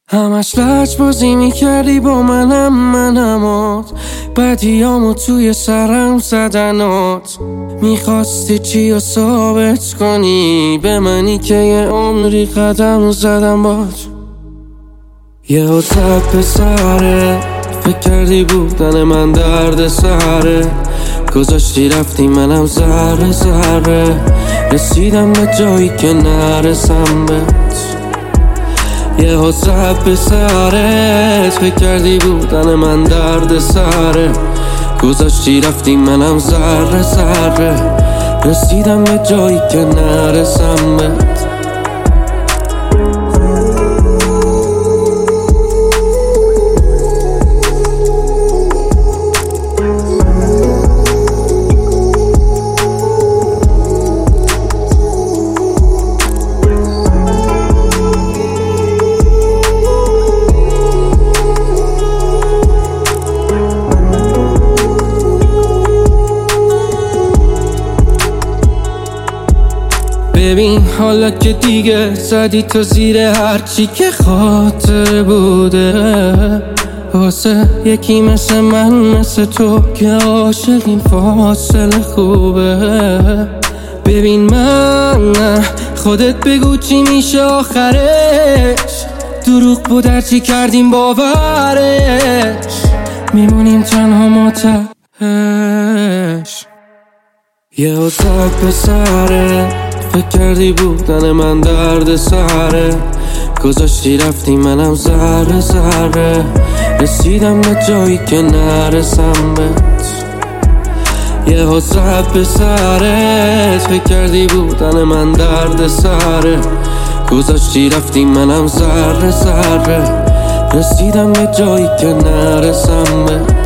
همش لج بازی میکردی با منمات بدیامو توی سرم زدنات. میخواستی چی رو ثابت کنی به منی که یه عمری قدم زدم بات. یه زد به سره فکر کردی بودن من درد سره، گذاشتی رفتی منم ذره ذره رسیدم به جایی که نرسم بهت. یه زد به سرت فکر کردی بودن من درد سره، گذاشتی رفتی منم ذره ذره رسیدم به جایی که نرسم بهت. ببین حالا که دیگه زدی تو زیر هرچی که خاطر بوده، واسه یکی مثل من مثل تو که عاشق این فاصله خوبه. ببین من خودت بگو چی میشه آخرش، دروغ بود هرچی کردیم باورش، میمونیم تنها ما تهش. یه زد به سره فکر کردی بودن من درد سره، گذاشتی رفتی منم ذره ذره رسیدم به جایی که نرسم بهت. یه زد به سرت فکر کردی بودن من درد سره، گذاشتی رفتی منم ذره ذره رسیدم به جایی که نرسم بهت.